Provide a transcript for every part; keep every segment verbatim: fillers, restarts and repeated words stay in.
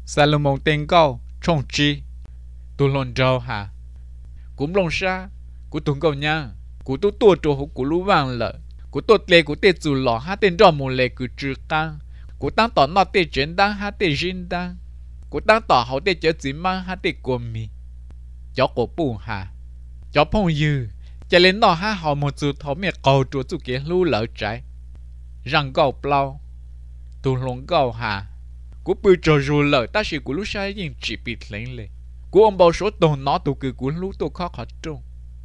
Salomon tên câu trông chi tu lon trâu hà cũng lon sa của tụng câu nha của tu tua trâu hụt của lũ vàng lợ của tu lệ của tê chủ lọ hát tên trò một lệ của trừ căng của tăng tỏ nọ tê chuyển đăng hát tê jin đăng của tăng tỏ hậu tê chở chỉ mang hát tê của mi cho của bù hà cho phong dư cho lên nọ hát họ một chữ thấu miệng cầu chúa chủ kia lũ lợ trái răng cầu plau tu lon cầu hà của bự trò rùa lợ ta chỉ của lúc sai nhưng chỉ bị lấy lệ của ông bảo số tồn nó tụ cứ của lúc tụ khó khó trông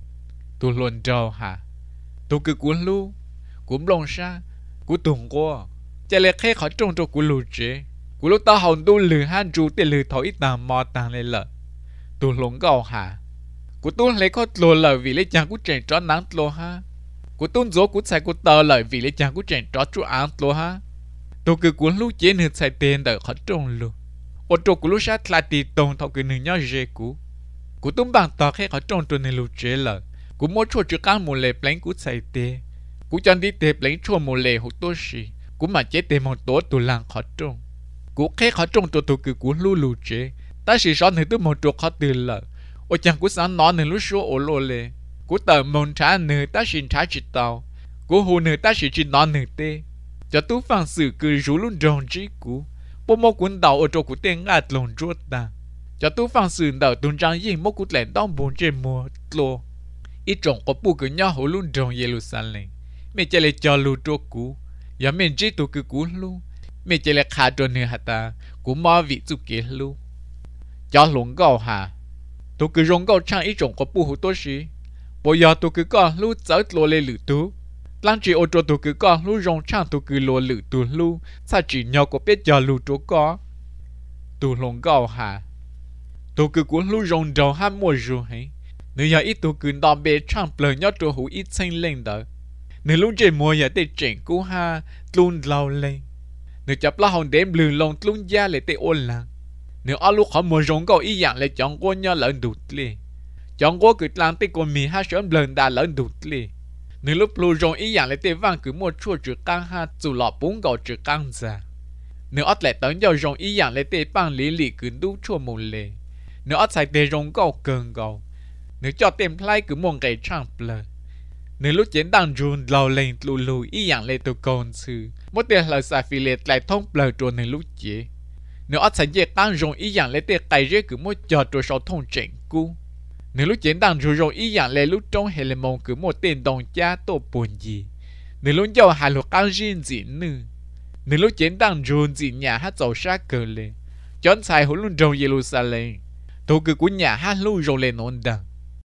tụ luôn trâu hả tụ cứ của lúc cũng lòng xa của tùng qua chạy lại khai khó trông cho của lù chế của lúc ta hồn tụ lử han chú để lử thổi ít tàng mò tàng lên lợ tụ luôn gạo hả của tụ lấy khó lùa lợ vì lấy chàng của trẻ chó nắng lùa ha của tụ dỗ của xài của tờ lợ vì lấy chàng của trẻ chó chú án lùa ha tôi cứ cuốn lú chế nên xài tiền đỡ khó trông luôn ô tô của lú sát là tì tông thọ cứ nương nhau dễ cú cú tung bằng tờ khi khó trông tôi nên lú chế lợ cú mỗi chỗ chưa căng một lề plánh cú xài tiền cú chân đi tiền plánh chỗ một lề hụt tôi xì cú mà chế tiền một tổ tụ làng khó trông cú khi khó trông tôi tôi cứ cuốn lú lú chế ta chỉ sợ nên tôi một chỗ khó từ lợ ô chẳng cú sáng nó nên lú số ô lô lề cú tờ mông trả nửa ta xin trả chỉ tàu cú hù nửa ta chỉ chỉ nó nửa tê cho tú phang sự cứ rú luôn rong trí cú bố mô cuốn đầu ở chỗ của tên ngạt lồng ruột ta cho tú phang sự đầu tuần trang yên mô cú lẹn đong bốn trên mùa lô ít trồng có bù cứ nhau hồ luôn rong Jerusalem mẹ chạy lại cho lưu chỗ cú giờ mình chỉ tụ cứ cú luôn mẹ chạy lại khá cho nửa hạt ta cú mò vị chụp kia luôn cho lồng gạo hà tụ cứ rong gạo trang ít trồng có bù hồ tốt gì bây giờ tụ cứ có lưu chở lô lên lử tú lăng chỉ ô tô tụ cứ có lú rong trang tụ cứ lùa lử tụ lú sa chỉ nhau có biết giờ lú chỗ có tụ lồng gạo hà tụ cứ cuốn lú rong đầu hai mùa rồi hay nếu giờ ít tụ cứ đòn bể trang bờ nhau tụ hú ít xanh lên đó nếu lúc trời mùa giờ tê chèn cú ha luôn lâu lên nếu chập la hòn đêm lừ lồng luôn da lại tê ôn lăng nếu ở lúc họ mùa rong gạo ý dạng lại chọn qua nhau lợn đụt li chọn qua cứ làm tê còn mì ha sớm lợn đà lợn đụt li nếu lúc lù rong ý dạng lại tê vang cứ mua chua chữ căng ha dù lọ bốn gạo chữ căng ra nếu ớt lại tấn vào rong ý dạng lại tê băng lý lý cứ đu chua một lề nếu ớt xài tê rong gạo cơn gạo nếu cho tem play cứ mong cái trang plơ nếu lúc chiến đang run lâu lên lù lù ý dạng lại tụ còn sư một tê là xài phi lệ lại thông plơ trốn nếu lúc chế nếu ớt xài dễ tăng rong ý dạng lại tê cày rễ cứ mua cho trôi sau thông chỉnh cú nếu lúc chiến đang rồi rồi ý dạng lại lúc trong hệ là mong cứ một tên đồng cha tổ buồn gì nếu lúc giàu hai lúc ăn riêng gì nữa nếu lúc chiến đang rồi gì nhà hát giàu sát cờ lên chọn xài hỗn luôn trong Jerusalem tôi cứ cuốn nhà hát lưu rồi lên ổn đằng